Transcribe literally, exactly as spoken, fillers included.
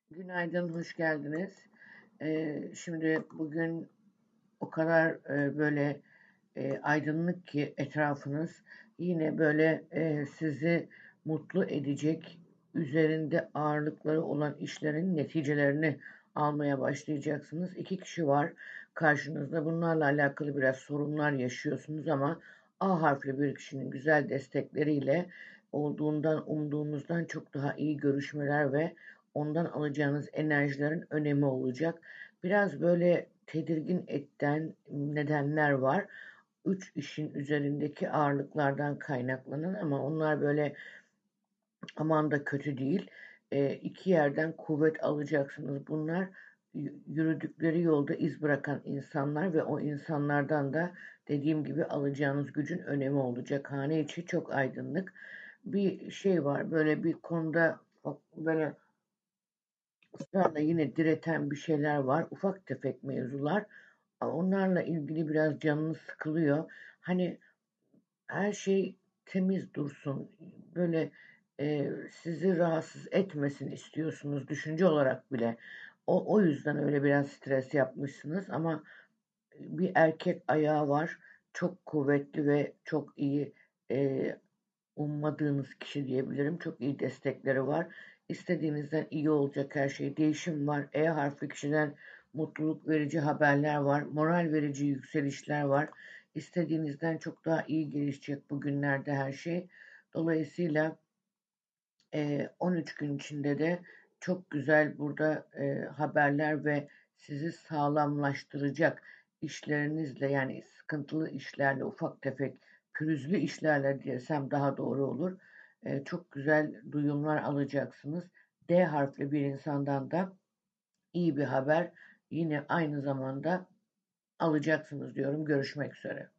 Günaydın, hoş geldiniz. Eee, şimdi bugün o kadar eee, böyle eee, aydınlık ki etrafınız yine böyle eee, sizi mutlu edecek üzerinde ağırlıkları olan işlerin neticelerini almaya başlayacaksınız. İki kişi var karşınızda. Bunlarla alakalı biraz sorunlar yaşıyorsunuz ama A harfli bir kişinin güzel destekleriyle olduğundan umduğunuzdan çok daha iyi görüşmeler ve ondan alacağınız enerjilerin önemi olacak. Biraz böyle tedirgin eden nedenler var. Üç işin üzerindeki ağırlıklardan kaynaklanan ama onlar böyle aman da kötü değil. E, iki yerden kuvvet alacaksınız. Bunlar yürüdükleri yolda iz bırakan insanlar ve o insanlardan da dediğim gibi alacağınız gücün önemi olacak. Hane içi çok aydınlık. Bir şey var böyle bir konuda böyle ısrarla yine direten bir şeyler var. Ufak tefek mevzular. Onlarla ilgili biraz canınız sıkılıyor. Hani her şey temiz dursun. Böyle e, sizi rahatsız etmesin istiyorsunuz düşünce olarak bile. O, o yüzden öyle biraz stres yapmışsınız ama bir erkek ayağı var. Çok kuvvetli ve çok iyi e, ummadığınız kişi diyebilirim. Çok iyi destekleri var. İstediğinizden iyi olacak her şey. Değişim var. E harfli kişiden mutluluk verici haberler var. Moral verici yükselişler var. İstediğinizden çok daha iyi gelişecek bugünlerde her şey. Dolayısıyla e, on üç gün içinde de çok güzel burada e, haberler ve sizi sağlamlaştıracak işlerinizle yani sıkıntılı işlerle ufak tefek pürüzlü işlerle diyesem daha doğru olur. E, çok güzel duyumlar alacaksınız. D harfli bir insandan da iyi bir haber yine aynı zamanda alacaksınız diyorum. Görüşmek üzere.